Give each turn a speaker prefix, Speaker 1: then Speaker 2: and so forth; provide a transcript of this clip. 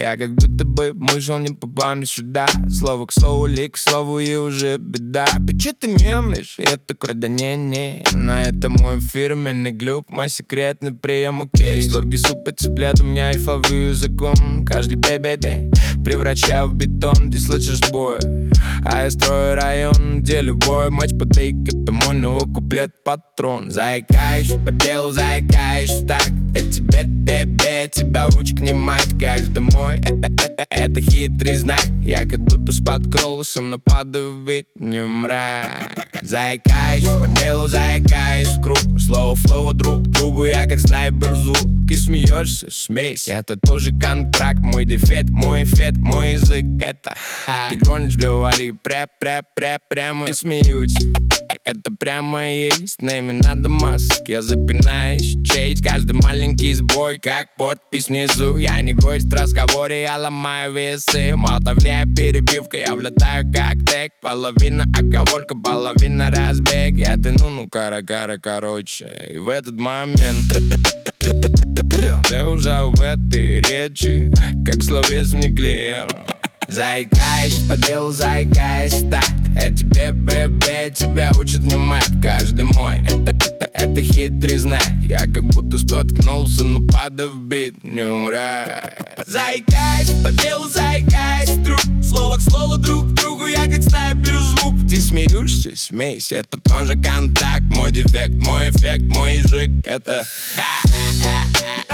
Speaker 1: Я как будто бы мышел не попаду сюда. Слово к слову, лик к слову, и уже беда. Че ты мемлишь? Я такой, да не-не. Но это мой фирменный глюк, мой секретный прием, окей. Сладкий суп и цыплят, у меня айфовый языком. Каждый бей-бей-бей превращаю в бетон, ты слышишь бой. А я строю район, где любой матч потейк. Это мой новый куплет-патрон. Заикаешь по делу, заикаешь так. Я тебе, тебя ручек не мать. Каждый мой, это хитрый знак. Я как будто споткнулся, но падаю в вид не мрак. Заикаешь по делу, заикаешь в круг. Слово флоу друг другу, я как снайпер звук. И смеешься, смейся, это тоже контракт. Мой дефект, мой эффект, мой язык это. Ты гонишь, говори, прямо и смеюсь. Это прямо есть, на имя надо маск. Я запинаюсь, честь, каждый маленький сбой, как подпись внизу. Я не гость в разговоре, я ломаю весы. Молотовня перебивка, я влетаю как тег. Половина оговорка, половина разбег. Я тяну, короче. И в этот момент ты уже в этой речи, как словесный клеер. Заикаешь по делу, заикаешь так. Я тебе, бэбэ, тебя учат внимать. Каждый мой, это хитрый знак. Я как будто споткнулся, но падаю в бит, не ура. Заикаешь по делу, заикаешь друг. Слово к слову друг другу, я как снайпер звук. Ты смеешься, смейся, это тоже контакт. Мой дефект, мой эффект, мой язык, это